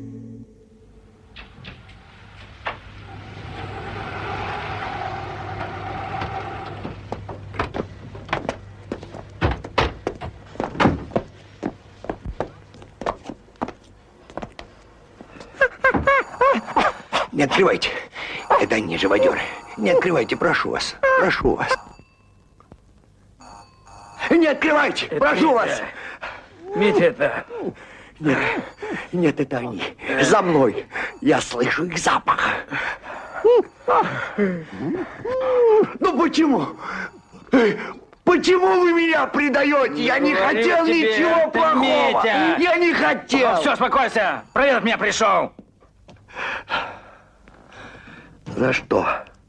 Не открывайте. Это они, живодеры. Не открывайте, прошу вас. Прошу вас. Не открывайте, Это прошу Митя. вас. Митя, это... Нет, нет, это они. За мной. Я слышу их запах. Ну почему? Почему вы меня предаете? Я не Говорю хотел тебе, ничего это плохого. Митя. Я не хотел. Ну, все, успокойся. Проведать меня пришел. За что?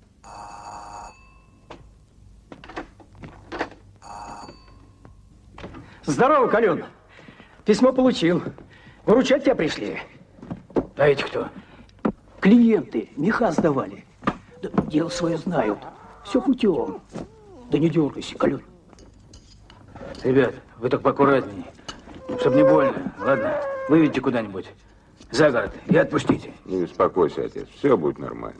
Здорово, Калюн. Письмо получил. Выручать тебя пришли. А эти кто? Клиенты меха сдавали. Да, дело свое знают. Все путем. Да не дергайся, Калюн. Ребят, вы так поаккуратней, чтобы не больно. Ладно, выведите куда-нибудь за город и отпустите. Не успокойся, отец, все будет нормально.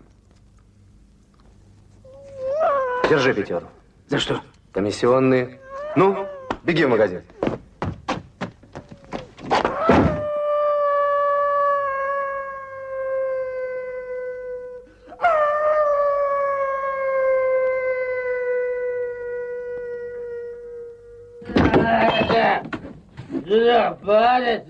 Держи пятерку. За что? Комиссионные. Ну, беги в магазин. Сюда падает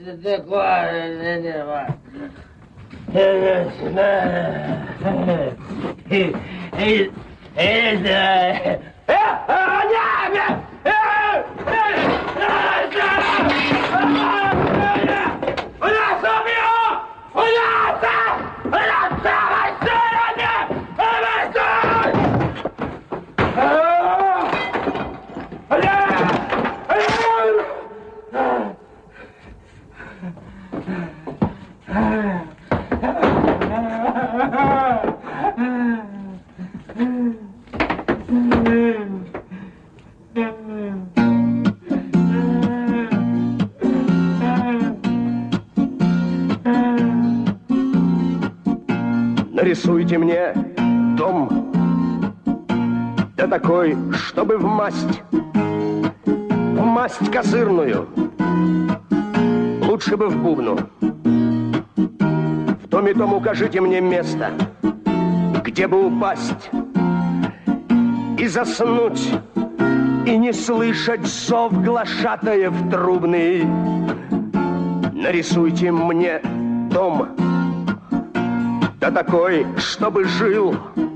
Нарисуйте мне дом, да такой, чтобы в масть, в масть козырную, лучше бы в бубну. В доме том укажите мне место, где бы упасть и заснуть, и не слышать зов глашатаев трубный. Нарисуйте мне дом, да такой, чтобы жил,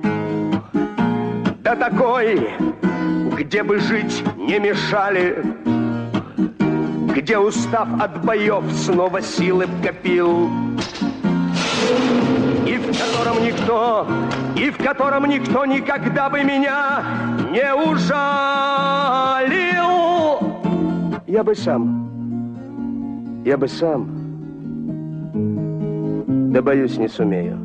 да такой, где бы жить не мешали, где, устав от боев, снова силы копил, и в котором никто, и в котором никто никогда бы меня не ужалил. Я бы сам, я бы сам, да, боюсь, не сумею.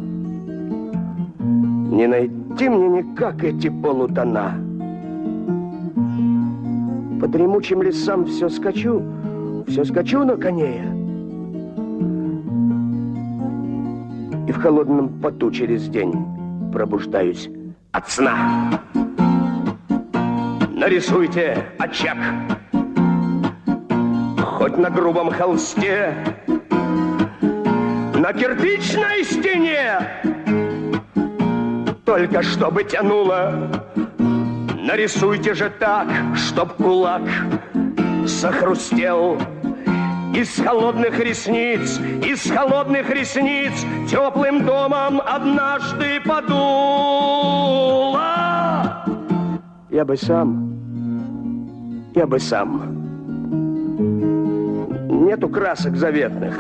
Не найти мне никак эти полутона. По дремучим лесам все скачу, все скачу на коне. И в холодном поту через день пробуждаюсь от сна. Нарисуйте очаг, хоть на грубом холсте, на кирпичной стене, только чтобы тянуло. Нарисуйте же так, чтоб кулак захрустел. Из холодных ресниц, из холодных ресниц теплым домом однажды подуло. Я бы сам, я бы сам. Нету красок заветных.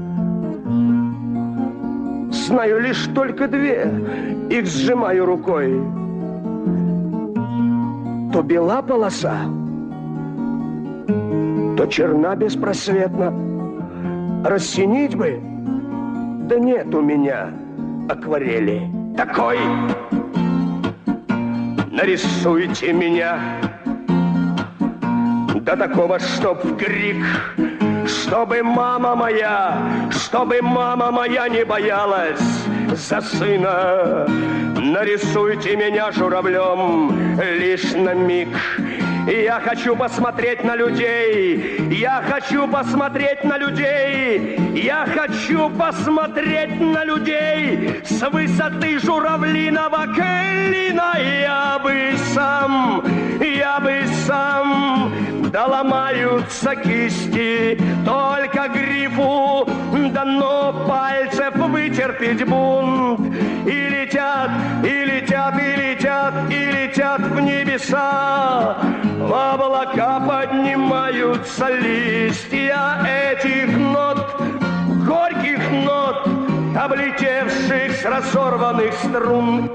Знаю лишь только две, их сжимаю рукой. То бела полоса, то черна беспросветно. Рассинить бы, да нет у меня акварели такой. Нарисуйте меня до такого, чтоб в крик, чтобы мама моя, чтобы мама моя не боялась за сына. Нарисуйте меня журавлем лишь на миг. Я хочу посмотреть на людей, я хочу посмотреть на людей, я хочу посмотреть на людей с высоты журавлиного клина. Я бы сам, я бы сам, да ломаются кисти, только грифу дано пальцев вытерпеть бунт. И летят, и летят, и летят, и летят в небеса. В облака поднимаются листья этих нот, горьких нот, облетевших с разорванных струн.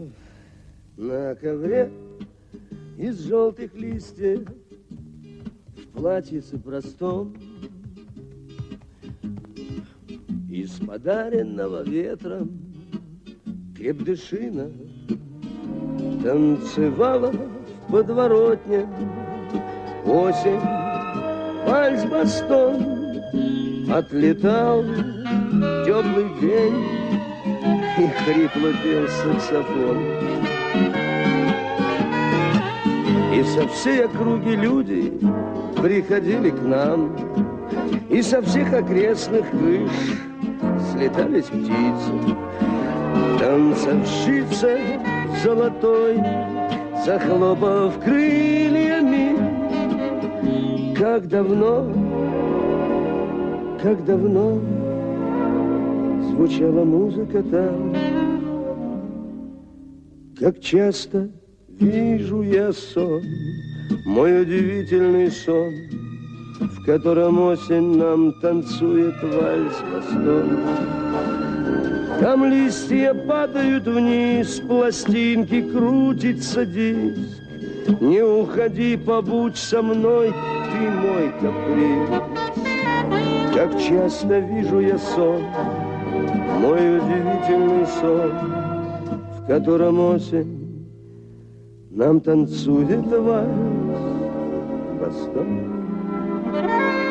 На ковре из желтых листьев, в платьице простом, из подаренного ветром крепдышина танцевала в подворотне осень, вальс-бастон. Отлетал теплый день, и хрипло пел саксофон. И со всей округи люди приходили к нам, и со всех окрестных крыш слетались птицы. Танцовщица золотой, захлопав крыльями, как давно, как давно звучала музыка там. Как часто вижу я сон, мой удивительный сон, в котором осень нам танцует вальс-бастон. Там листья падают вниз, пластинки, крутится диск. Не уходи, побудь со мной, ты мой каприз. Как часто вижу я сон, мой удивительный сон, в котором осень нам танцует вальс-бастон.